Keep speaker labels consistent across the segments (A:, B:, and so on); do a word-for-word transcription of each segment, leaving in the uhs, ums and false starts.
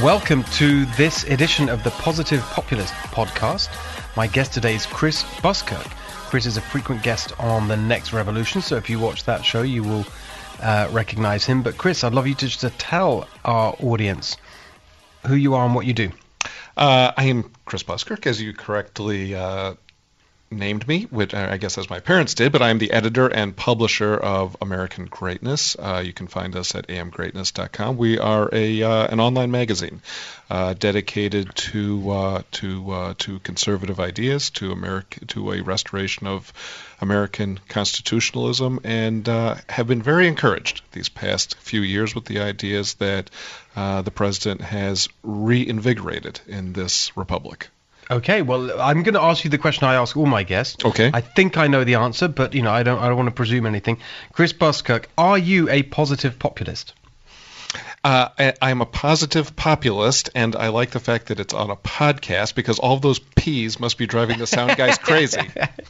A: Welcome to this edition of the Positive Populist podcast. My guest today is Chris Buskirk. Chris is a frequent guest on The Next Revolution, so if you watch that show, you will uh, recognize him. But Chris, I'd love you to just to tell our audience who you are and what you do.
B: Uh, I am Chris Buskirk, as you correctly uh, named me, which I guess as my parents did, but I am the editor and publisher of American Greatness. Uh, you can find us at a m greatness dot com. We are a uh, an online magazine uh, dedicated to uh, to uh, to conservative ideas, to America, to a restoration of American constitutionalism, and uh, have been very encouraged these past few years with the ideas that uh, the president has reinvigorated in this republic.
A: Okay, well, I'm going to ask you the question I ask all my guests.
B: Okay.
A: I think I know the answer, but you know, I don't. I don't want to presume anything. Chris Buskirk, are you a positive populist?
B: Uh, I, I'm a positive populist, and I like the fact that it's on a podcast because all of those P's must be driving the sound guys crazy.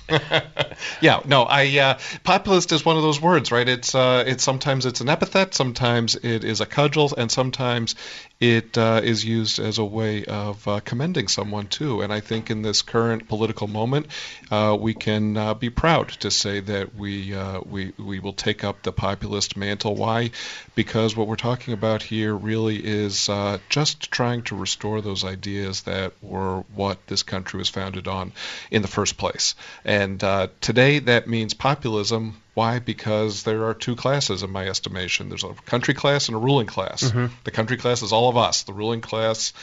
B: yeah, no, I uh, populist is one of those words, right? It's uh, it's sometimes it's an epithet, sometimes it is a cudgel, and sometimes it uh, is used as a way of uh, commending someone too. And I think in this current political moment, uh, we can uh, be proud to say that we uh, we we will take up the populist mantle. Why? Because what we're talking about here really is uh, just trying to restore those ideas that were what this country was founded on in the first place. And uh, today that means populism. Why? Because there are two classes in my estimation. There's a country class and a ruling class. Mm-hmm. The country class is all of us. The ruling class,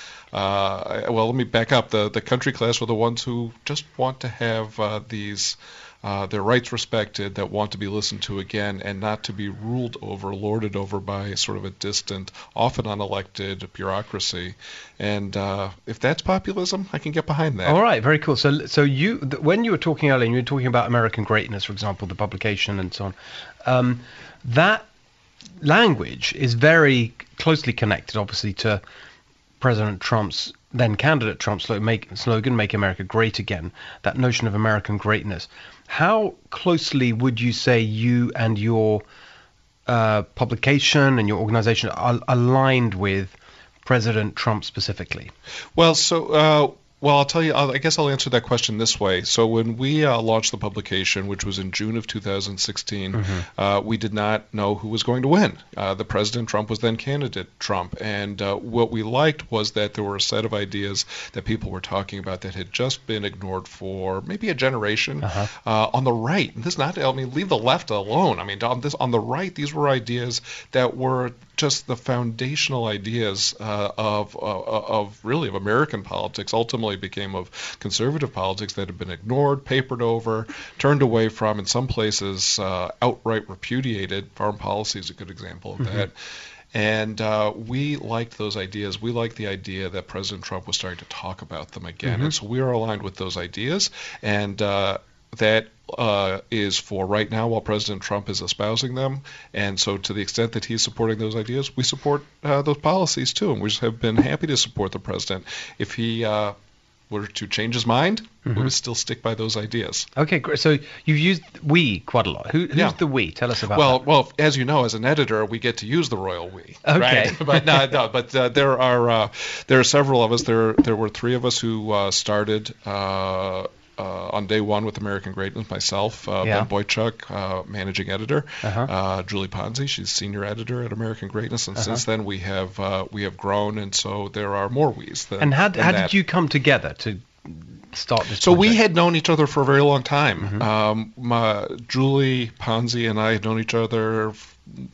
B: uh, well, let me back up. The, the country class are the ones who just want to have uh, these Uh, their rights respected, that want to be listened to again and not to be ruled over, lorded over by sort of a distant, often unelected bureaucracy. And uh, if that's populism, I can get behind that.
A: All right, very cool. So, so you, th- when you were talking earlier, you were talking about American Greatness, for example, the publication and so on. Um, that language is very closely connected, obviously, to President Trump's, then candidate Trump's slogan, "Make America Great Again," that notion of American greatness. How closely would you say you and your uh, publication and your organization are aligned with President Trump specifically?
B: Well, so... Uh, Well, I'll tell you, I'll, I guess I'll answer that question this way. So when we uh, launched the publication, which was in June of two thousand sixteen, mm-hmm. uh, we did not know who was going to win. Uh, the President Trump was then candidate Trump. And uh, what we liked was that there were a set of ideas that people were talking about that had just been ignored for maybe a generation uh-huh. uh, on the right. And this not, I mean, leave the left alone. I mean, on, this, on the right, these were ideas that were just the foundational ideas uh, of, uh, of really of American politics, ultimately became of conservative politics, that had been ignored, papered over, turned away from, in some places uh, outright repudiated. Foreign policy is a good example of mm-hmm. that. And uh, we liked those ideas. We liked the idea that President Trump was starting to talk about them again. Mm-hmm. And so we are aligned with those ideas. And uh, that uh, is for right now while President Trump is espousing them. And so to the extent that he's supporting those ideas, we support uh, those policies too. And we just have been happy to support the president. If he uh, were to change his mind, mm-hmm. we would still stick by those ideas.
A: Okay, great. So you've used we quite a lot. Who, who's yeah. the we? Tell us about
B: well,
A: that.
B: Well, as you know, as an editor, we get to use the royal we.
A: Okay.
B: Right? but no, no, but uh, there are uh, there are several of us. There there were three of us who uh, started uh, Uh, on day one with American Greatness, myself, uh, yeah. Ben Boychuk, uh, managing editor, uh-huh. uh, Julie Ponzi, she's senior editor at American Greatness, and uh-huh. since then we have uh, we have grown, and so there are more we's. Than,
A: and how,
B: than
A: how
B: that.
A: did you come together to start this
B: So
A: project?
B: we had known each other for a very long time. Mm-hmm. Um, my, Julie Ponzi and I had known each other f-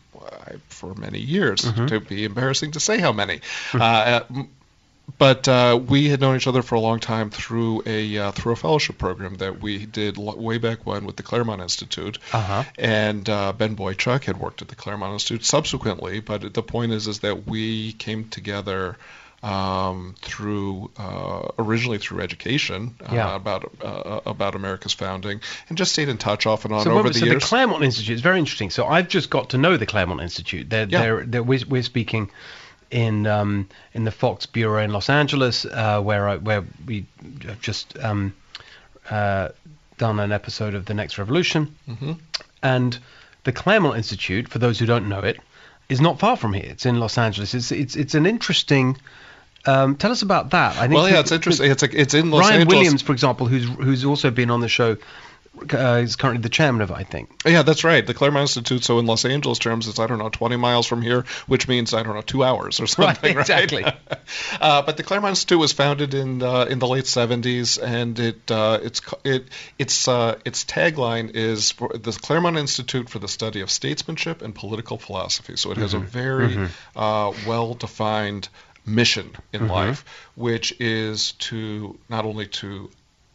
B: for many years, mm-hmm. to be embarrassing to say how many. Mm-hmm. Uh, But uh, we had known each other for a long time through a uh, through a fellowship program that we did l- way back when with the Claremont Institute.
A: Uh-huh.
B: And uh, Ben Boychuk had worked at the Claremont Institute subsequently. But the point is, is that we came together um, through uh, originally through education uh,
A: yeah.
B: about uh, about America's founding, and just stayed in touch off and on
A: so
B: over
A: moment,
B: the
A: so
B: years.
A: So the Claremont Institute is very interesting. So I've just got to know the Claremont Institute. They're,
B: yeah.
A: they're, they're, we're, we're speaking in um, in the Fox Bureau in Los Angeles, uh, where I, where we have just um, uh, done an episode of The Next Revolution,
B: mm-hmm.
A: and the Claremont Institute, for those who don't know it, is not far from here. It's in Los Angeles. It's it's it's an interesting Um, tell us about that. I think
B: well, yeah, it's interesting. It's a, it's in Los
A: Ryan
B: Angeles.
A: Williams, for example, who's who's also been on the show, uh, is currently the chairman of it, I think.
B: Yeah, that's right. The Claremont Institute. So in Los Angeles terms, it's I don't know twenty miles from here, which means I don't know two hours or something.
A: Right, exactly.
B: Right? uh, but the Claremont Institute was founded in uh, in the late seventies, and it uh, it's it its uh, its tagline is for the Claremont Institute for the Study of Statesmanship and Political Philosophy. So it has mm-hmm. a very mm-hmm. uh, well defined mission in mm-hmm. life, which is to not only to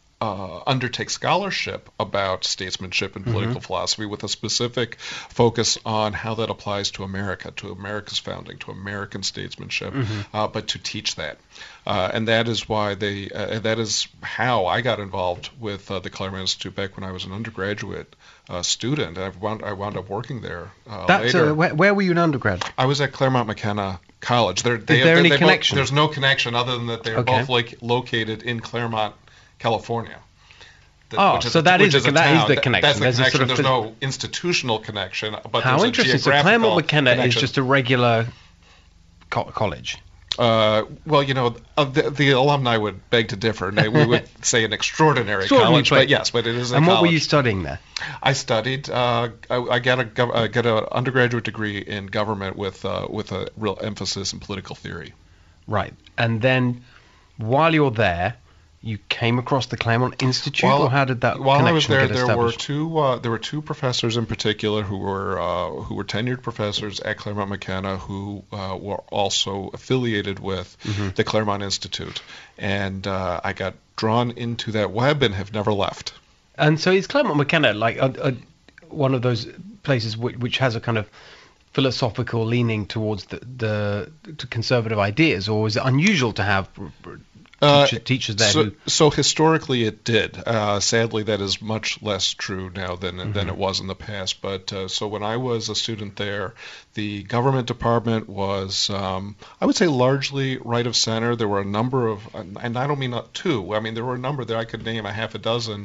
B: uh, undertake scholarship about statesmanship and political mm-hmm. philosophy with a specific focus on how that applies to America, to America's founding, to American statesmanship, mm-hmm. uh, but to teach that. Uh, and that is why they, uh, that is how I got involved with uh, the Claremont Institute back when I was an undergraduate uh, student. I wound, I wound up working there uh,
A: That's,
B: later.
A: Uh, where, where were you an undergrad?
B: I was at Claremont McKenna College. They're, they,
A: is there
B: they,
A: any
B: they
A: connection?
B: Both, there's no connection other than that they're
A: okay.
B: both like located in Claremont, California.
A: The, oh, so a, that is, is that
B: town.
A: is the connection.
B: That's the
A: there's
B: connection.
A: A sort of
B: there's no institutional connection, but
A: how
B: there's
A: interesting.
B: A
A: so Claremont McKenna
B: connection.
A: is just a regular co- college.
B: Uh, well, you know, uh, the, the alumni would beg to differ. They, we would say an extraordinary,
A: extraordinary
B: college, but yes, but it is a
A: And
B: college.
A: what were you studying there?
B: I studied. Uh, I, I got a gov- I got an undergraduate degree in government with uh, with a real emphasis in political theory.
A: Right, and then while you're there, you came across the Claremont Institute,
B: while,
A: or how did that
B: while
A: connection
B: I was there,
A: get
B: there were
A: established?
B: two uh, there were two professors in particular who were uh, who were tenured professors at Claremont McKenna who uh, were also affiliated with mm-hmm. the Claremont Institute, and uh, I got drawn into that web and have never left.
A: And so is Claremont McKenna like a, a, one of those places which, which has a kind of philosophical leaning towards the, the to conservative ideas, or is it unusual to have
B: Uh,
A: teacher, teachers there?
B: So,
A: who...
B: so historically it did. Uh, sadly, that is much less true now than mm-hmm. than it was in the past. But uh, so when I was a student there, the government department was, um, I would say, largely right of center. There were a number of, and I don't mean not two. I mean there were a number there. I could name a half a dozen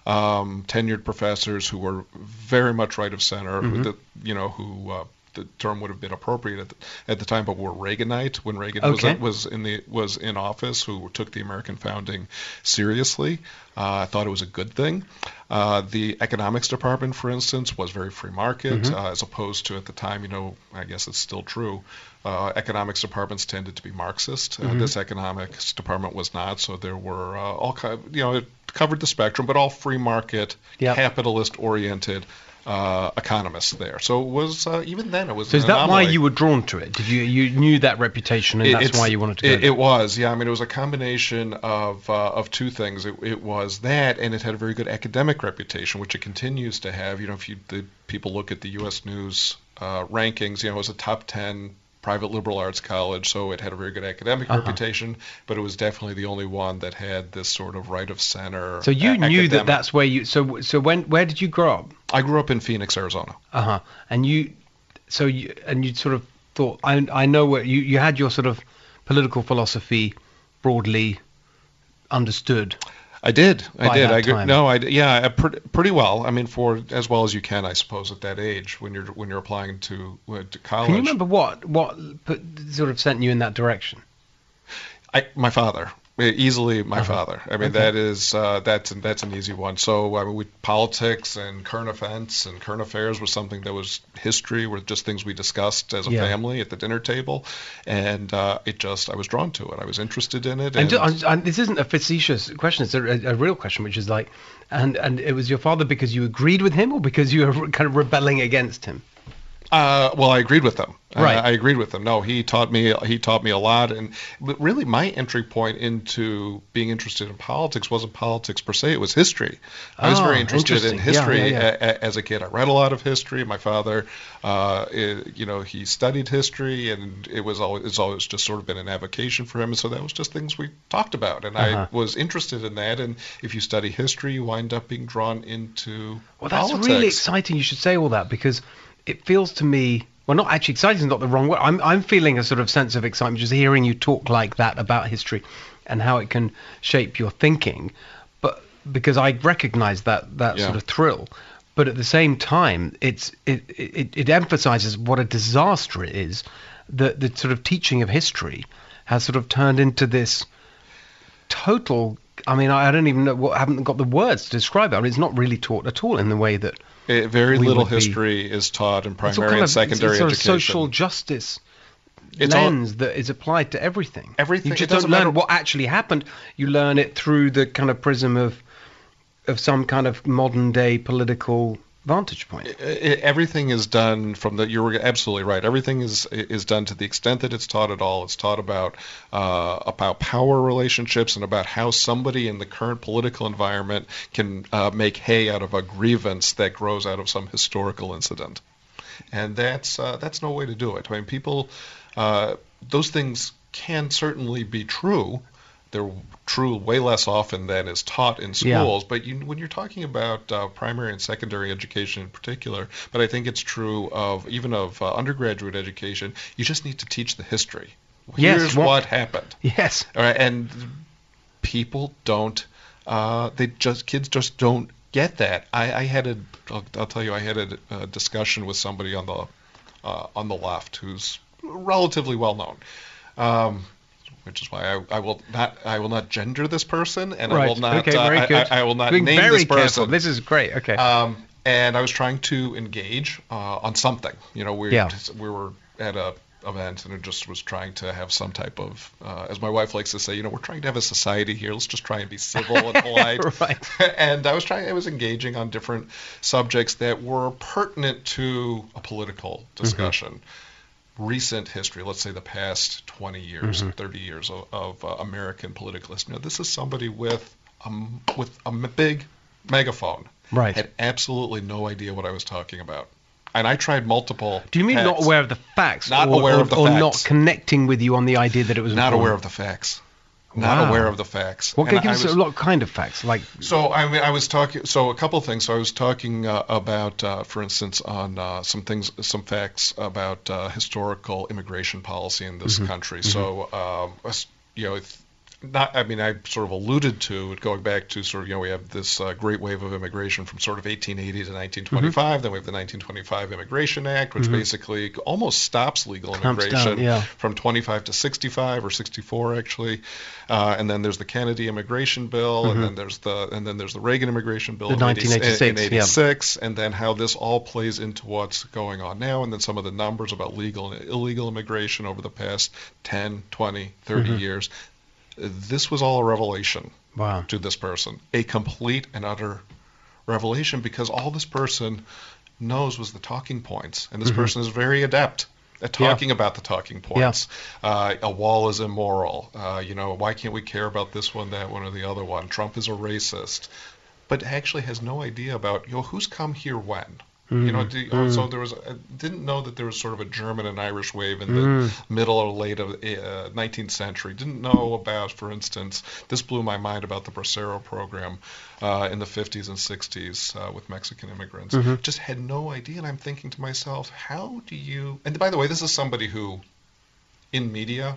B: um, tenured professors who were very much right of center. Mm-hmm. The, you know who. Uh, the term would have been appropriate at the, at the time, but were Reaganite when Reagan
A: okay.
B: was was in the was in office, who took the American founding seriously. Uh, I thought it was a good thing. Uh, the economics department, for instance, was very free market, mm-hmm. uh, as opposed to at the time, you know, I guess it's still true. Uh, economics departments tended to be Marxist. Uh, mm-hmm. This economics department was not, so there were uh, all kind, you know, it covered the spectrum, but all free market, yep. capitalist oriented. Uh, economists there, so it was uh, even then it was.
A: So is
B: an
A: that
B: anomaly.
A: why you were drawn to it? Did you you knew that reputation, and
B: it,
A: that's why you wanted to go
B: it,
A: there?
B: It was, yeah. I mean, it was a combination of uh, of two things. It, it was that, and it had a very good academic reputation, which it continues to have. You know, if you the people look at the U S News uh, rankings, you know, it was a top ten private liberal arts college, so it had a very good academic uh-huh. reputation, but it was definitely the only one that had this sort of right of center.
A: So you
B: a-
A: knew
B: academic.
A: that that's where you. So so when where did you grow up?
B: I grew up in Phoenix, Arizona.
A: Uh huh. And you, so you and you sort of thought I I know where you you had your sort of political philosophy broadly understood.
B: I did. I
A: by
B: did.
A: that
B: I
A: time.
B: no. I yeah. I pretty, pretty well. I mean, for as well as you can, I suppose, at that age when you're when you're applying to uh, to college.
A: Can you remember what what put, sort of sent you in that direction?
B: I my father. Easily my
A: uh-huh.
B: father. I mean,
A: okay.
B: that is uh, that's that's an easy one. So I mean, we, politics and current events and current affairs was something that was history, were just things we discussed as a
A: yeah.
B: family at the dinner table, and uh, it just I was drawn to it. I was interested in it.
A: And,
B: And,
A: do, and this isn't a facetious question; it's a, a real question, which is like, and and it was your father because you agreed with him, or because you were kind of rebelling against him?
B: Uh, well, I agreed with them.
A: Right.
B: Uh, I agreed with them. No, he taught me. He taught me a lot, and but really, my entry point into being interested in politics wasn't politics per se. It was history. I was
A: Oh,
B: very interested in
A: interesting.
B: history
A: Yeah, yeah, yeah.
B: A, a, as a kid. I read a lot of history. My father, uh, i- you know, he studied history, and it was always it's always just sort of been an avocation for him. And so that was just things we talked about, and
A: Uh-huh.
B: I was interested in that. And if you study history, you wind up being drawn into
A: Well, that's
B: politics.
A: really exciting. You should say all that because it feels to me, well, not actually exciting is not the wrong word. I'm I'm feeling a sort of sense of excitement just hearing you talk like that about history and how it can shape your thinking. But because I recognize that that
B: Yeah.
A: sort of thrill, but at the same time, it's it it, it emphasizes what a disaster it is that the sort of teaching of history has sort of turned into this total. I mean, I don't even know what. I haven't got the words to describe it. I mean, it's not really taught at all in the way that.
B: It, very
A: we
B: little
A: would be-
B: history is taught in
A: It's all
B: primary
A: kind
B: and
A: of-
B: secondary
A: it's, it's sort
B: education.
A: of social justice
B: It's all-
A: lens that is applied to everything.
B: Everything-
A: You
B: it
A: just don't
B: doesn't
A: learn
B: matter-
A: what actually happened. You learn it through the kind of prism of of some kind of modern day political vantage point.
B: I- I- everything is done from the. You're absolutely right. Everything is is done to the extent that it's taught at all. It's taught about uh, about power relationships and about how somebody in the current political environment can uh, make hay out of a grievance that grows out of some historical incident, and that's uh, that's no way to do it. I mean, people, uh, those things can certainly be true. They're true way less often than is taught in
A: Yeah.
B: schools. But you, when you're talking about uh, primary and secondary education in particular, but I think it's true of even of uh, undergraduate education, you just need to teach the history.
A: Yes,
B: Here's
A: what-
B: what happened.
A: Yes.
B: All right, and people don't. Uh, they just kids just don't get that. I, I had a. I'll, I'll tell you, I had a, a discussion with somebody on the uh, on the left who's relatively well known. Um, which is why I, I will not I will not gender this person, and I
A: Right.
B: will not
A: Okay,
B: uh,
A: very
B: I,
A: good.
B: I, I will not
A: Being
B: name
A: very
B: this person.
A: careful. This is great. Okay.
B: Um, and I was trying to engage uh, on something. You know, we
A: Yeah.
B: we were at a event, and it just was trying to have some type of, uh, as my wife likes to say, you know, we're trying to have a society here. Let's just try and be civil and polite.
A: Right.
B: And I was trying, I was engaging on different subjects that were pertinent to a political discussion. Recent history, let's say the past twenty years,
A: Mm-hmm.
B: thirty years of, of uh, American political history. Now, this is somebody with um, with a m- big megaphone.
A: Right.
B: Had absolutely no idea what I was talking about. And I tried multiple.
A: Do you mean not
B: texts.
A: aware of the facts?
B: Not
A: or,
B: aware
A: or,
B: of the
A: or
B: facts.
A: not connecting with you on the idea that it was
B: Not
A: important?
B: aware of the facts. Not
A: Wow.
B: aware of the facts.
A: What
B: And
A: can give
B: I
A: us
B: was-
A: a lot kind of facts? Like,
B: So I mean, I was talking. So a couple of things. So I was talking uh, about, uh, for instance, on uh, some things, some facts about uh, historical immigration policy in this country. So um, us- you know, it's not. I mean, I sort of alluded to it going back to sort of, you know, we have this uh, great wave of immigration from sort of eighteen eighty to nineteen twenty-five. Then we have the nineteen twenty-five Immigration Act, which basically almost stops legal
A: Clamps down,
B: immigration
A: yeah.
B: from twenty-five to sixty-five or sixty-four actually. Uh, and then there's the Kennedy Immigration Bill, and then there's the and then there's the Reagan Immigration Bill
A: The
B: in
A: nineteen eighty-six,
B: in
A: yeah.
B: eighty-six, and then how this all plays into what's going on now, and then some of the numbers about legal and illegal immigration over the past ten, twenty, thirty
A: Mm-hmm.
B: years. This was all a revelation
A: wow.
B: to this person, a complete and utter revelation, because all this person knows was the talking points, and this
A: Mm-hmm.
B: person is very adept at talking about the talking points. Uh, a wall is immoral. Uh, you know, why can't we care about this one, that one, or the other one? Trump is a racist, but actually has no idea about, you know, who's come here when. You know, do, oh, so there was. I didn't know that there was sort of a German and Irish wave in the middle or late of the uh, nineteenth century. Didn't know about, for instance, this blew my mind about the Bracero program uh, in the fifties and sixties uh, with Mexican immigrants. Just had no idea, and I'm thinking to myself, how do you? And by the way, this is somebody who, in media,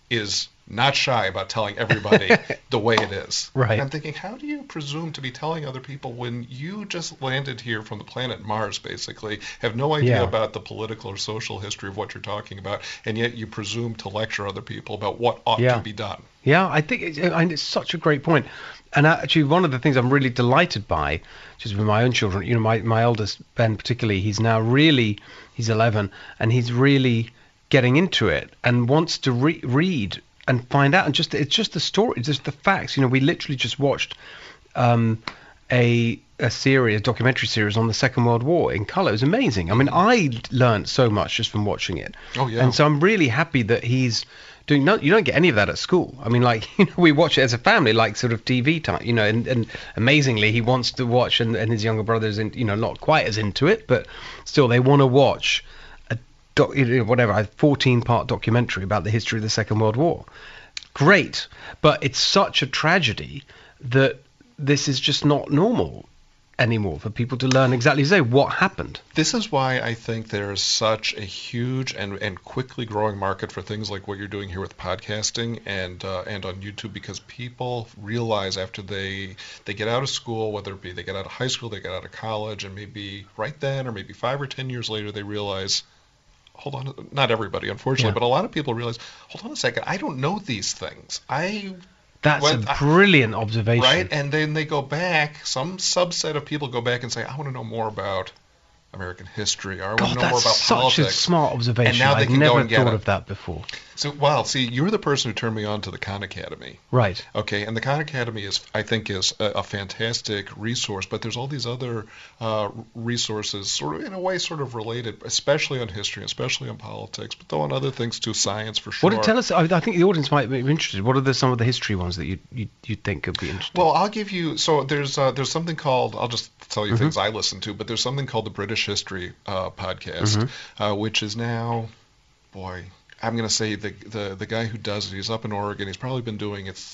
B: is not shy about telling everybody the way it is.
A: Right.
B: And I'm thinking, how do you presume to be telling other people when you just landed here from the planet Mars, basically, have no idea
A: Yeah.
B: about the political or social history of what you're talking about, and yet you presume to lecture other people about what ought
A: Yeah.
B: to be done?
A: Yeah, I think it's, and it's such a great point. And actually, one of the things I'm really delighted by, just with my own children, you know, my, my eldest, Ben particularly, he's now really, he's eleven, and he's really getting into it and wants to re- read and find out. And just it's just the story, it's just the facts. You know, we literally just watched um, a a series, a documentary series on the Second World War in colour. It was amazing. I mean, I learned so much just from watching it.
B: Oh, yeah.
A: And so I'm really happy that he's doing. No, you don't get any of that at school. I mean, like, you know, we watch it as a family, like sort of T V time. You know, and, and amazingly, he wants to watch, and, and his younger brother's, in, you know, not quite as into it, but still, they want to watch a doc, you know, whatever, a fourteen part documentary about the history of the Second World War. Great, but it's such a tragedy that this is just not normal anymore for people to learn exactly as they what happened.
B: This is why I think there is such a huge and, and quickly growing market for things like what you're doing here with podcasting and uh, and on YouTube, because people realize after they they get out of school, whether it be they get out of high school, they get out of college, and maybe right then or maybe five or ten years later, they realize, hold on, not everybody, unfortunately,
A: Yeah.
B: but a lot of people realize, hold on a second, I don't know these things. I
A: That's
B: went-
A: a
B: I-
A: brilliant observation.
B: right, and then they go back. Some subset of people go back and say, I want to know more about American history, or I want
A: God,
B: to know more
A: that's
B: about
A: such
B: politics.
A: a smart observation.
B: And now they
A: I've
B: can go
A: never
B: and get
A: thought
B: it.
A: of that before.
B: So, well, see, you're the person who turned me on to the Khan Academy.
A: Right.
B: Okay, and the Khan Academy is, I think, is a, a fantastic resource, but there's all these other uh, resources, sort of in a way, sort of related, especially on history, especially on politics, but though on other things too, science for sure.
A: What? Tell us. I, I think the audience might be interested. What are the, some of the history ones that you you you think could be interesting?
B: Well, I'll give you. So there's uh, there's something called. I'll just tell you
A: Mhm.
B: things I listen to, but there's something called the British History uh, podcast,
A: Mhm.
B: uh, which is now, boy, I'm going to say the, the the guy who does it. He's up in Oregon. He's probably been doing it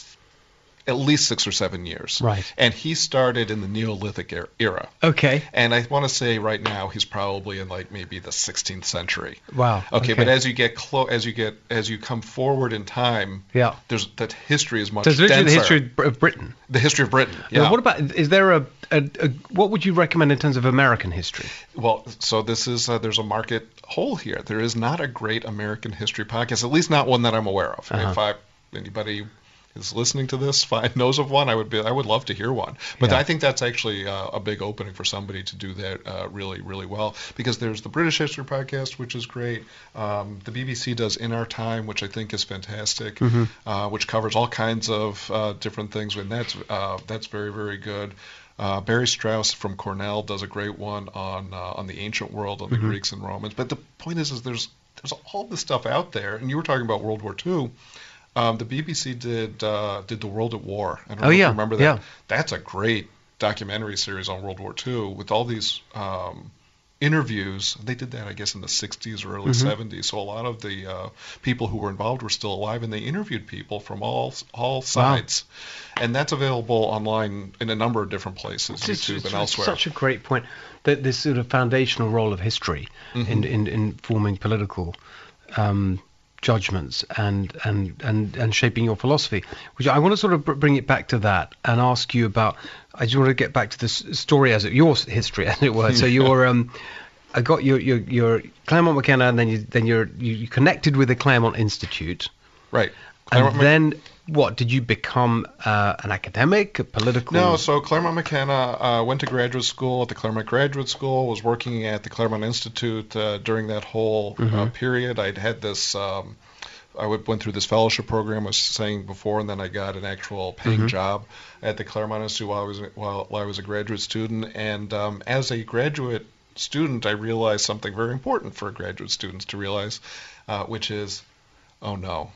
B: at least six or seven years.
A: Right.
B: And he started in the Neolithic er- era.
A: Okay.
B: And I want to say right now he's probably in like maybe the sixteenth century.
A: Wow.
B: Okay, but as you get clo- as you get as you come forward in time,
A: yeah.
B: there's that history is much
A: So it's literally the
B: denser.
A: history of Br- of Britain.
B: The history of Britain.
A: Now,
B: Yeah.
A: what about? Is there a, a, a what would you recommend in terms of American history?
B: Well, so this is uh, there's a market hole here. There is not a great American history podcast, at least not one that I'm aware of.
A: Uh-huh.
B: If I anybody is listening to this find, knows of one, I would be I would love to hear one. But
A: Yeah.
B: I think that's actually uh, a big opening for somebody to do that uh, really really well, because there's the British History podcast, which is great. Um, the B B C does In Our Time, which I think is fantastic,
A: Mhm.
B: uh, which covers all kinds of uh, different things, and that's uh, that's very very good. Uh, Barry Strauss from Cornell does a great one on uh, on the ancient world, on the
A: Mhm.
B: Greeks and Romans. But the point is, is there's there's all this stuff out there, and you were talking about World War Two. Um, the B B C did uh, did the World at War. I don't know
A: Oh,
B: if
A: yeah,
B: you remember that.
A: yeah.
B: That's a great documentary series on World War Two with all these um, interviews. They did that, I guess, in the sixties or early
A: Mhm.
B: seventies. So a lot of the uh, people who were involved were still alive, and they interviewed people from all all sides. And that's available online in a number of different places,
A: It's,
B: YouTube
A: it's-
B: and
A: it's
B: elsewhere.
A: such a great point. That this sort of foundational role of history
B: Mhm.
A: in, in in forming political um, judgments and, and and and shaping your philosophy. Which I want to sort of br- bring it back to that and ask you about. I just want to get back to this story as it your s- history as it were. So your um, I got your your your Claremont McKenna, and then you then you're you, you connected with the Claremont Institute,
B: Right.
A: and
B: Claremont Mc-
A: then what did you become uh, an academic, a political?
B: No, so Claremont McKenna uh, went to graduate school at the Claremont Graduate School, was working at the Claremont Institute uh, during that whole uh,
A: Mhm.
B: period. I'd had this, um, I would, went through this fellowship program I was saying before, and then I got an actual paying
A: Mhm.
B: job at the Claremont Institute while I was while, while I was a graduate student. And um, as a graduate student, I realized something very important for graduate students to realize, uh, which is, oh no,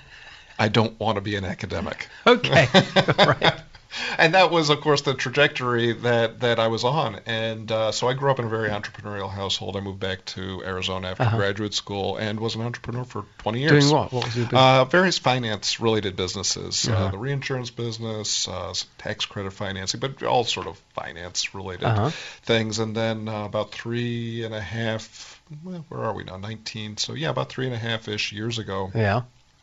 B: I don't want to be an academic.
A: Okay, right.
B: And that was, of course, the trajectory that, that I was on. And uh, so I grew up in a very entrepreneurial household. I moved back to Arizona after
A: Uh-huh.
B: graduate school and was an entrepreneur for twenty years.
A: Doing what? What was your business?
B: Uh, various finance-related businesses,
A: Uh-huh.
B: uh, the reinsurance business, uh, some tax credit financing, but all sort of finance-related
A: Uh-huh.
B: things. And then uh, about three and a half, well, where are we now? nineteen. So yeah, about three and a half-ish years ago.
A: Yeah.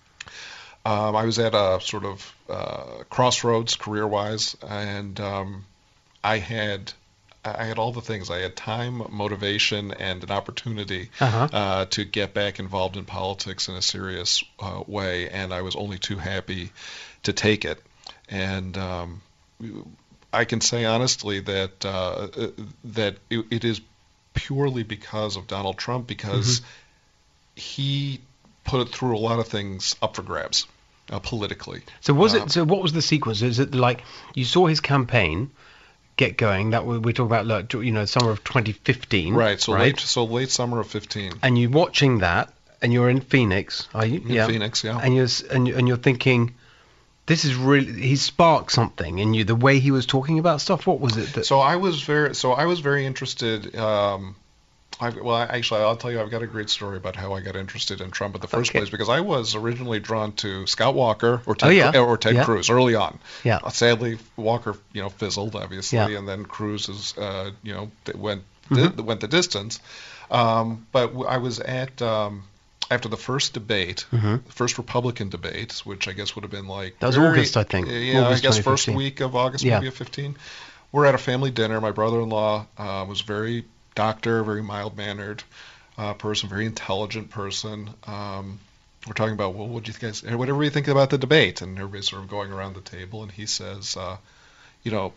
B: Um, I was at a sort of uh, crossroads career-wise, and um, I had I had all the things. I had time, motivation, and an opportunity
A: Uh-huh.
B: uh, to get back involved in politics in a serious uh, way, and I was only too happy to take it. And um, I can say honestly that uh, that it, it is purely because of Donald Trump, because he put it through a lot of things up for grabs uh, politically.
A: So was
B: Um,
A: it? So what was the sequence? Is it like you saw his campaign get going? That we we're talking about, like, you know, summer of twenty fifteen.
B: Right. So
A: right?
B: late. So late summer of fifteen.
A: And you're watching that, and you're in Phoenix, are you?
B: In Phoenix, yeah.
A: And you're s- and, you- and you're thinking, this is really, he sparked something in you. The way he was talking about stuff. What was it? That,
B: So I was very. So I was very interested. Um, I, well, I, actually, I'll tell you, I've got a great story about how I got interested in Trump in the first
A: Okay.
B: place, because I was originally drawn to Scott Walker or Ted,
A: Oh, yeah.
B: or Ted
A: Yeah.
B: Cruz early on.
A: Yeah.
B: Uh, sadly, Walker, you know, fizzled obviously,
A: Yeah.
B: and then Cruz is, uh, you know, th- went
A: Mhm.
B: di- went the distance. Um, but w- I was at um, after the first debate,
A: Mhm.
B: the first Republican debate, which I guess would have been like
A: That was
B: very-
A: August, I think.
B: Yeah,
A: August
B: I guess first
A: twenty fifteen.
B: week of August,
A: Yeah.
B: maybe of fifteen. We're at a family dinner. My brother-in-law uh, was very doctor, very mild-mannered. uh, person, very intelligent person. Um, we're talking about, well, what do you guys, whatever you think about the debate, and everybody's sort of going around the table, and he says, uh, you know,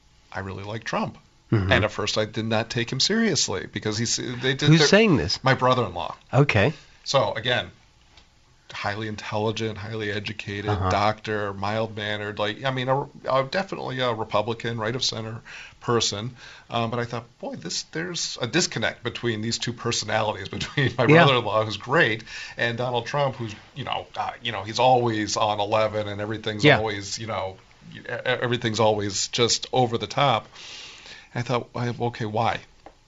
B: I really like Trump. Mm-hmm. And at first I did not take him seriously because he's they did.
A: Who's saying this?
B: My brother-in-law.
A: Okay.
B: So again, highly intelligent, highly educated,
A: uh-huh.
B: doctor, mild-mannered. Like I mean, a, a, definitely a Republican, right of center person. Um, but I thought, boy, this there's a disconnect between these two personalities, between my
A: yeah.
B: brother-in-law, who's great, and Donald Trump, who's you know, uh, you know, he's always on eleven, and everything's
A: yeah.
B: always, you know, everything's always just over the top. I thought, okay, why?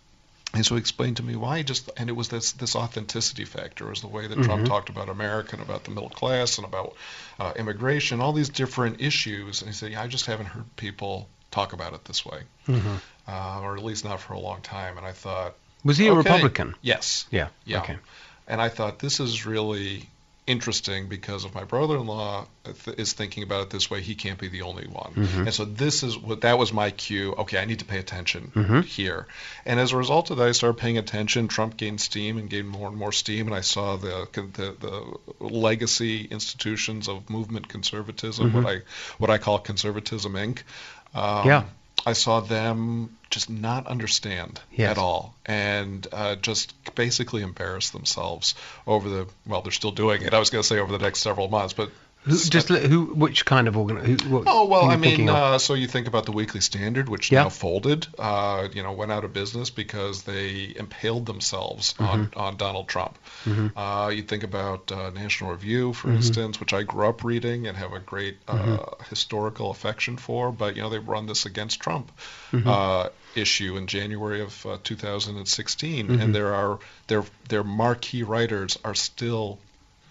B: And so he explained to me why. Just and it was this this authenticity factor, was the way that mm-hmm. Trump talked about America and about the middle class and about uh, immigration, all these different issues. And he said, yeah, I just haven't heard people talk about it this way,
A: mm-hmm.
B: uh, or at least not for a long time. And I thought,
A: was he a
B: okay.
A: Republican?
B: Yes.
A: Yeah.
B: Yeah.
A: Okay.
B: And I thought this is really interesting because if my brother-in-law is thinking about it this way, he can't be the only one.
A: Mm-hmm.
B: And so this is what that was my cue. Okay, I need to pay attention
A: mm-hmm.
B: here. And as a result of that, I started paying attention. Trump gained steam and gained more and more steam, and I saw the the, the legacy institutions of movement conservatism,
A: mm-hmm.
B: what I what I call conservatism Incorporated. Um,
A: yeah.
B: I saw them just not understand
A: yes.
B: at all, and uh, just basically embarrass themselves over the. Well, they're still doing it. I was going to say over the next several months, but
A: who, just uh, who, which kind of organ? Who, what,
B: oh well,
A: who
B: I mean, uh, so you think about the Weekly Standard, which
A: yeah.
B: now folded, uh, you know, went out of business because they impaled themselves
A: mm-hmm.
B: on, on Donald Trump.
A: Mm-hmm.
B: Uh, you think about uh, National Review, for
A: mm-hmm.
B: instance, which I grew up reading and have a great uh,
A: mm-hmm.
B: historical affection for, but you know, they run this against Trump.
A: Mm-hmm.
B: Uh, issue in January of uh, two thousand sixteen,
A: mm-hmm.
B: and there are their their marquee writers are still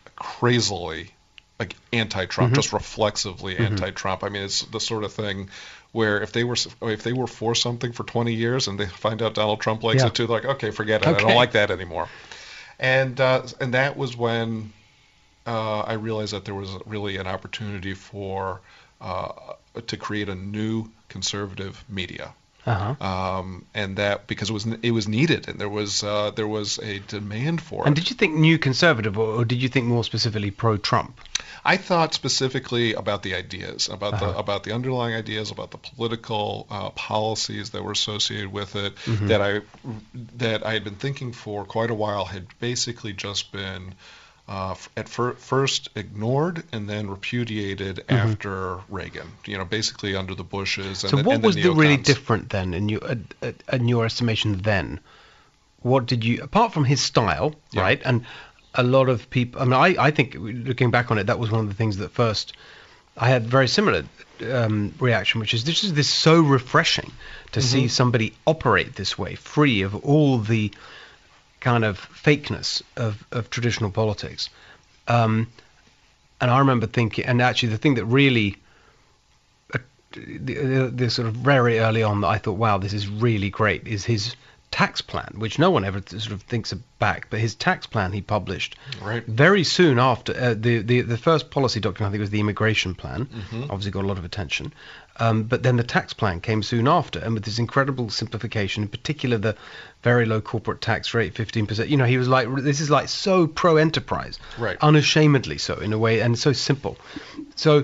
B: crazily like anti-Trump,
A: mm-hmm.
B: just reflexively
A: mm-hmm.
B: anti-Trump. I mean, it's the sort of thing where if they were if they were for something for twenty years and they find out Donald Trump likes
A: yeah.
B: it too, they're like, okay, forget it,
A: okay.
B: I don't like that anymore. And uh, and that was when uh, I realized that there was really an opportunity for uh, to create a new conservative media.
A: Uh-huh.
B: Um, and that because it was it was needed, and there was uh, there was a demand for it.
A: And did you think new conservative, or, or did you think more specifically pro-Trump?
B: I thought specifically about the ideas, about
A: uh-huh.
B: the about the underlying ideas, about the political uh, policies that were associated with it.
A: Mm-hmm.
B: That I that I had been thinking for quite a while had basically just been. Uh, at fir- first ignored and then repudiated mm-hmm. after Reagan, you know, basically under the Bushes. And
A: so
B: the,
A: what
B: and
A: was
B: the,
A: the really
B: neocons.
A: different then in your uh, in your estimation then? What did you, apart from his style,
B: yeah.
A: right? And a lot of people, I mean, I, I think looking back on it, that was one of the things that first I had very similar um, reaction, which is this is this so refreshing to mm-hmm. see somebody operate this way, free of all the kind of fakeness of, of traditional politics. Um, and I remember thinking, and actually the thing that really, uh, the, the, the sort of very early on that I thought, wow, this is really great, is his tax plan, which no one ever sort of thinks back, but his tax plan he published
B: right.
A: very soon after, uh, the, the, the first policy document, I think was the immigration plan,
B: mm-hmm.
A: obviously got a lot of attention. Um, but then the tax plan came soon after, and with this incredible simplification, in particular the very low corporate tax rate, fifteen percent. You know, he was like, this is like so pro-enterprise,
B: right.
A: unashamedly so in a way, and so simple. So,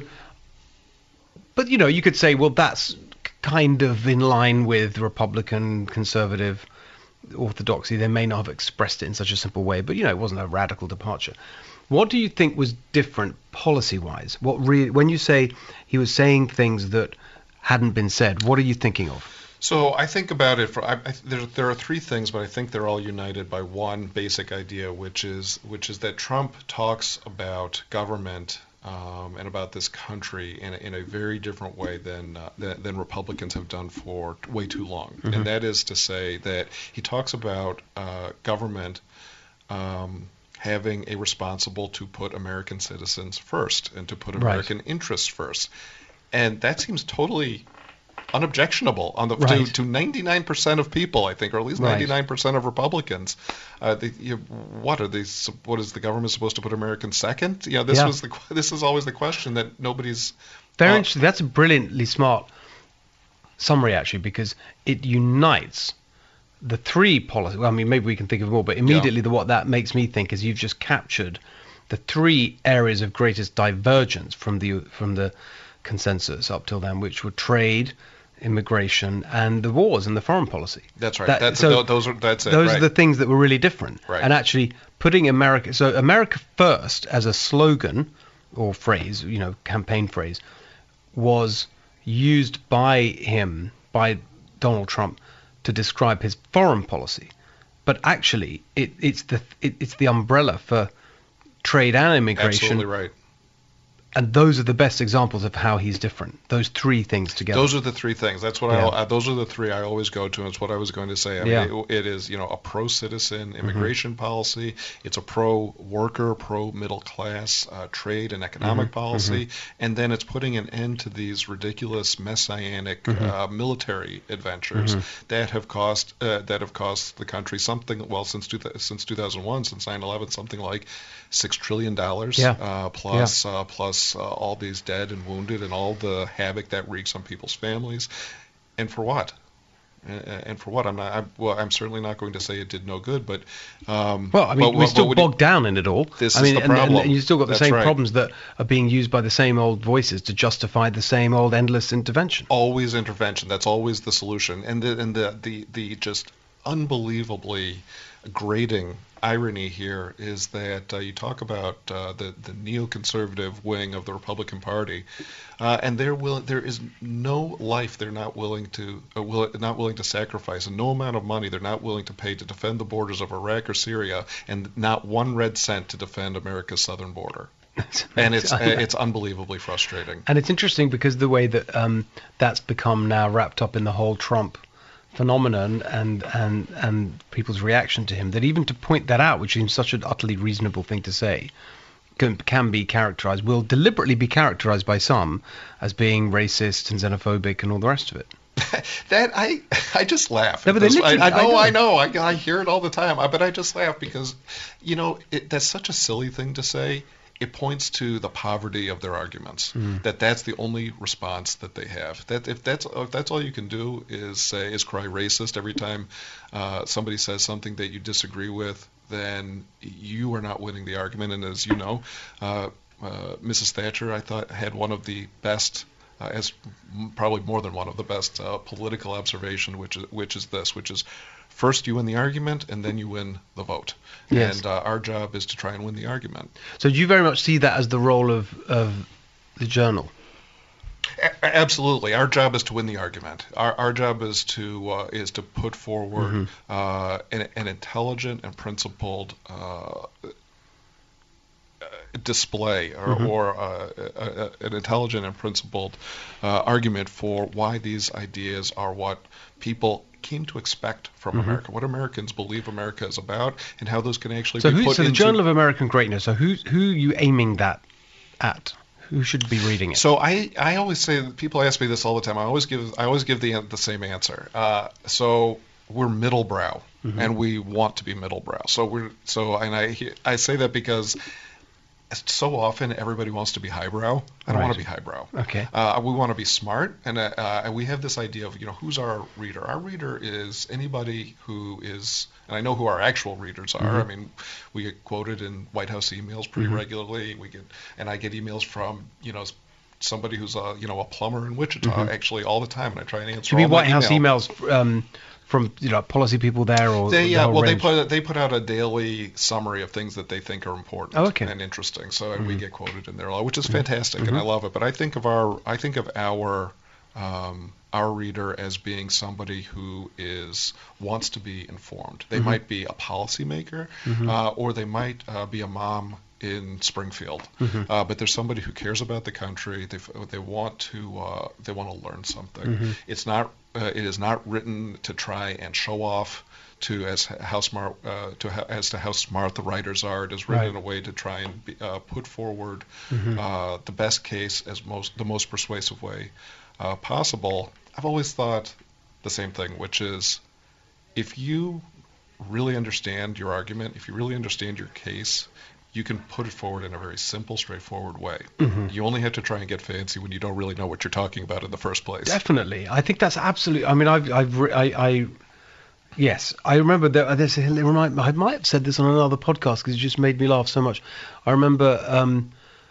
A: but you know, you could say, well, that's kind of in line with Republican, conservative orthodoxy. They may not have expressed it in such a simple way, but you know, it wasn't a radical departure. What do you think was different policy-wise? What really, when you say he was saying things that hadn't been said, what are you thinking of?
B: So I think about it. For I, I, there, there are three things, but I think they're all united by one basic idea, which is which is that Trump talks about government um, and about this country in a, in a very different way than, uh, than than Republicans have done for way too long. Mm-hmm. And that is to say that he talks about uh, government. Um, having a responsible to put American citizens first and to put American right. interests first. And that seems totally unobjectionable on the
A: right.
B: to, to ninety-nine percent of people, I think, or at least ninety-nine percent of Republicans. Uh, they, you, what are they? What is the government supposed to put Americans second? You know, this
A: yeah.
B: was the this is always the question that nobody's.
A: Very
B: uh,
A: interesting. That's a brilliantly smart summary, actually, because it unites the three policies. Well, I mean, maybe we can think of more, but immediately yeah. the, what that makes me think is you've just captured the three areas of greatest divergence from the from the consensus up till then, which were trade, immigration, and the wars and the foreign policy.
B: That's right.
A: That,
B: that's,
A: so
B: those are that's it.
A: Those
B: right.
A: are the things that were really different.
B: Right.
A: And actually putting America, so America First as a slogan or phrase, you know, campaign phrase, was used by him, by Donald Trump, to describe his foreign policy. But actually, it, it's the it, it's the umbrella for trade and immigration.
B: Absolutely right.
A: And those are the best examples of how he's different. Those three things together.
B: Those are the three things. That's what
A: yeah.
B: I. Uh, those are the three I always go to. And it's what I was going to say. I
A: yeah.
B: mean, it, it is, you know, a pro-citizen immigration mm-hmm. policy. It's a pro-worker, pro-middle class uh, trade and economic mm-hmm. policy. Mm-hmm. And then it's putting an end to these ridiculous messianic mm-hmm. uh, military adventures mm-hmm. that have cost uh, that have cost the country something. Well, since two, since two thousand one, since nine eleven, something like six trillion dollars.
A: Yeah.
B: Uh, plus
A: yeah.
B: uh, plus. Uh, all these dead and wounded and all the havoc that wreaks on people's families, and for what? And, and for what? I'm not. I'm, well, I'm certainly not going to say it did no good, but um,
A: well, I mean,
B: but,
A: we're still
B: but
A: bogged down in it all.
B: This
A: I mean,
B: is the
A: and,
B: problem.
A: and, and you still got the
B: That's
A: same
B: right.
A: problems that are being used by the same old voices to justify the same old endless intervention.
B: Always intervention. That's always the solution, and the and the the, the just unbelievably grating irony here is that uh, you talk about uh, the the neoconservative wing of the Republican Party, uh, and they're will there is no life they're not willing to uh, will, not willing to sacrifice, and no amount of money they're not willing to pay to defend the borders of Iraq or Syria, and not one red cent to defend America's southern border. And it's it's unbelievably frustrating.
A: And it's interesting because the way that um, that's become now wrapped up in the whole Trump phenomenon and, and and people's reaction to him, that even to point that out, which seems such an utterly reasonable thing to say, can, can be characterized, will deliberately be characterized by some as being racist and xenophobic and all the rest of it.
B: That I I just laugh.
A: No, but they
B: I, I know,
A: I
B: I know, I, I hear it all the time. But I just laugh because, you know, it, that's such a silly thing to say. It points to the poverty of their arguments. Mm. That that's the only response that they have. That if that's if that's all you can do is say is cry racist every time uh, somebody says something that you disagree with, then you are not winning the argument. And as you know, uh, uh, Missus Thatcher, I thought, had one of the best. Uh, as probably more than one of the best uh, political observation, which is which is this, which is first you win the argument and then you win the vote.
A: Yes.
B: And uh, our job is to try and win the argument.
A: So do you very much see that as the role of, of the Journal?
B: A- absolutely, our job is to win the argument. Our our job is to uh, is to put forward mm-hmm. uh, an, an intelligent and principled Uh, display or, mm-hmm. or uh, a, a, an intelligent and principled uh, argument for why these ideas are what people came to expect from mm-hmm. America, what Americans believe America is about, and how those can actually
A: so
B: be
A: who,
B: put
A: so
B: into...
A: So the Journal of American Greatness, so who, who are you aiming that at? Who should be reading it?
B: So I, I always say, people ask me this all the time, I always give I always give the the same answer. Uh, so we're middlebrow, mm-hmm. and we want to be middlebrow. So we're so and I I say that because so often everybody wants to be highbrow. I don't
A: right.
B: want to be highbrow.
A: Okay.
B: Uh, we want to be smart, and uh, uh, we have this idea of, you know, who's our reader? Our reader is anybody who is, and I know who our actual readers are. Mm-hmm. I mean, we get quoted in White House emails pretty mm-hmm. regularly. We get, and I get emails from, you know, somebody who's a, you know, a plumber in Wichita mm-hmm. actually all the time, and I try and answer.
A: Do you mean
B: all
A: White House
B: email.
A: emails? Um, From, you know, policy people there, or
B: they, yeah,
A: the
B: well,
A: range?
B: they put they put out a daily summary of things that they think are important
A: oh, okay.
B: and interesting. So
A: mm-hmm.
B: we get quoted in there, which is fantastic,
A: mm-hmm.
B: and I love it. But I think of our I think of our um, our reader as being somebody who is wants to be informed. They mm-hmm. might be a policymaker, mm-hmm. uh, or they might uh, be a mom in Springfield, mm-hmm. uh, but there's somebody who cares about the country. They they want to uh, they want to learn something. Mm-hmm. It's not uh, it is not written to try and show off to as how smart uh, to how, as to how smart the writers are. It is written
A: right.
B: in a way to try and be, uh, put forward
A: mm-hmm.
B: uh, the best case as most the most persuasive way uh, possible. I've always thought the same thing, which is if you really understand your argument, if you really understand your case, you can put it forward in a very simple, straightforward way. Mm-hmm. You only have to try and get fancy when you don't really know what you're talking about in the first place.
A: Definitely. I think that's absolutely, I mean, I've, I've, I, I Yes, I remember that. This, it remind, I might have said this on another podcast because it just made me laugh so much. I remember um,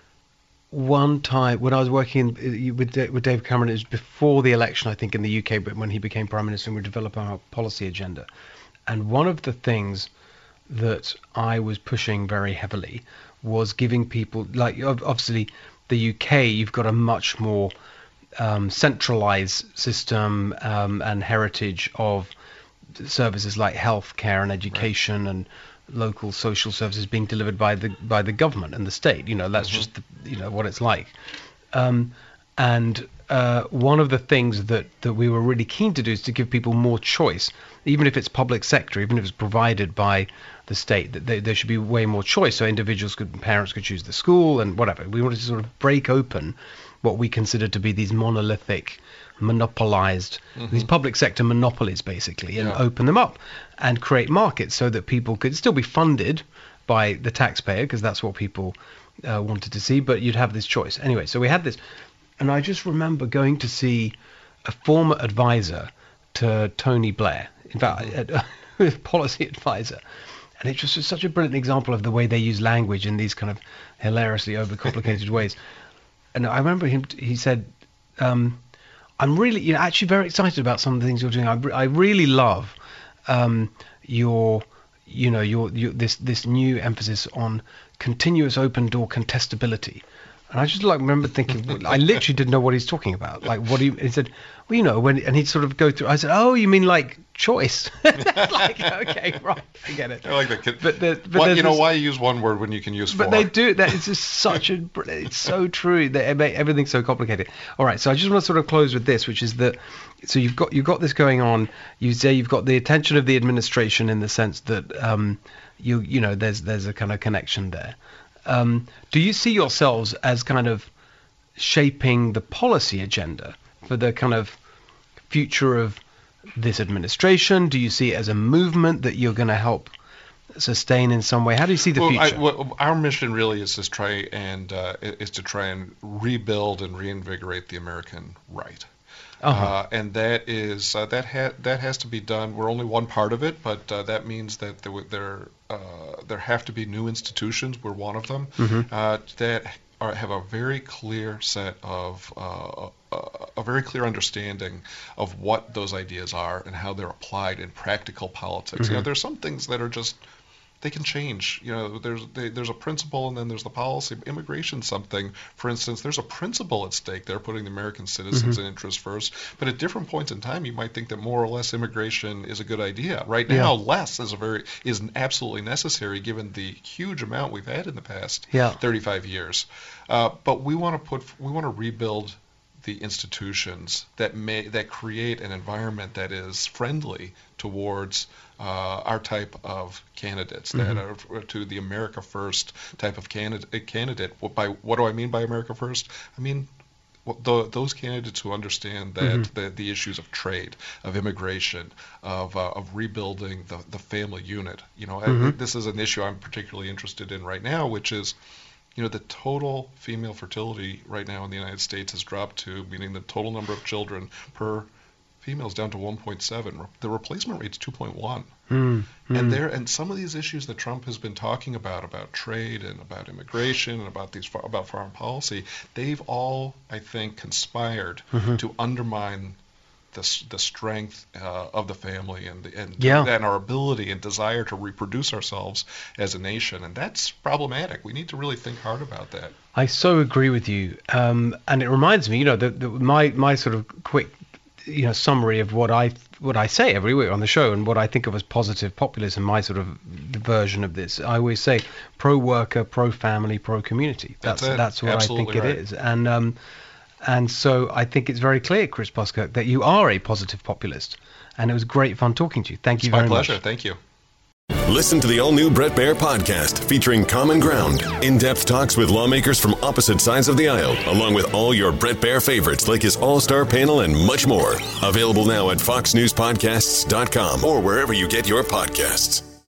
A: one time when I was working in, with with David Cameron. It was before the election, I think, in the U K, but when he became prime minister, and we developed our policy agenda. And one of the things that I was pushing very heavily was giving people, like obviously the U K, you've got a much more um, centralized system um, and heritage of services like healthcare and education, right, and local social services being delivered by the by the government and the state. You know, that's mm-hmm. just the, you know what it's like. Um, and uh, one of the things that that we were really keen to do is to give people more choice, even if it's public sector, even if it's provided by the state. That they, there should be way more choice, so individuals could, parents could choose the school and whatever. We wanted to sort of break open what we consider to be these monolithic, monopolized, mm-hmm. these public sector monopolies basically, and yeah. open them up and create markets so that people could still be funded by the taxpayer, because that's what people uh, wanted to see, but you'd have this choice. Anyway, so we had this, and I just remember going to see a former advisor to Tony Blair, in fact, a policy advisor, and it just was such a brilliant example of the way they use language in these kind of hilariously overcomplicated ways. And I remember him, he said, um, I'm really, you know, actually very excited about some of the things you're doing. I, I really love um, your, you know, your, your this this new emphasis on continuous open door contestability. And I just like remember thinking, I literally didn't know what he's talking about. Like, what do you? He said, well, you know, when, and he'd sort of go through. I said, oh, you mean like choice? Like, okay, right, I get it.
B: I like that. Kid.
A: But, the, but
B: why, you know,
A: this,
B: why use one word when you can use four?
A: But they do. That is just such a. It's so true. They make everything so complicated. All right, so I just want to sort of close with this, which is that. So you've got you've got this going on. You say you've got the attention of the administration in the sense that um, you you know there's there's a kind of connection there. Um, do you see yourselves as kind of shaping the policy agenda for the kind of future of this administration? Do you see it as a movement that you're going to help sustain in some way? How do you see the
B: well,
A: future?
B: I, well, our mission really is to try and uh, is to try and rebuild and reinvigorate the American right. Uh-huh. Uh, and that is uh, that ha- that has to be done. We're only one part of it, but uh, that means that there there uh, there have to be new institutions. We're one of them mm-hmm. uh, that are, have a very clear set of uh, a, a very clear understanding of what those ideas are and how they're applied in practical politics. Mm-hmm. You know, there's some things that are just they can change. You know, there's they, there's a principle and then there's the policy. Immigration, something, for instance, there's a principle at stake there, putting the American citizens' mm-hmm. interests first. But at different points in time, you might think that more or less immigration is a good idea. Right now, yeah. less is a very is absolutely necessary given the huge amount we've had in the past yeah. thirty-five years. Uh, but we want to put we want to rebuild the institutions that may that create an environment that is friendly towards uh, our type of candidates, mm-hmm. that are to the America First type of candidate. Candidate. What, by what do I mean by America First? I mean the, those candidates who understand that mm-hmm. the, the issues of trade, of immigration, of uh, of rebuilding the the family unit. You know, mm-hmm. I, this is an issue I'm particularly interested in right now, which is. You know, the total female fertility right now in the United States has dropped to, meaning the total number of children per female is down to one point seven. The replacement rate is two point one. Mm, mm. And there, and some of these issues that Trump has been talking about, about trade and about immigration and about these about foreign policy, they've all, I think, conspired mm-hmm. to undermine the the strength uh, of the family and the, and,
A: yeah.
B: and our ability and desire to reproduce ourselves as a nation, and that's problematic. We need to really think hard about that.
A: I so agree with you, um, and it reminds me, you know, that my my sort of quick, you know, summary of what I what I say every week on the show and what I think of as positive populism, my sort of version of this. I always say pro-worker, pro-family, pro-community. That's that's, that's what Absolutely I think right. it is, and. Um, And so I think it's very clear, Chris Buskirk, that you are a positive populist. And it was great fun talking to you. Thank you
B: it's
A: very
B: much.
A: My pleasure.
B: Thank you.
C: Listen to the all-new Bret Baier podcast featuring Common Ground, in-depth talks with lawmakers from opposite sides of the aisle, along with all your Bret Baier favorites like his all-star panel and much more. Available now at fox news podcasts dot com or wherever you get your podcasts.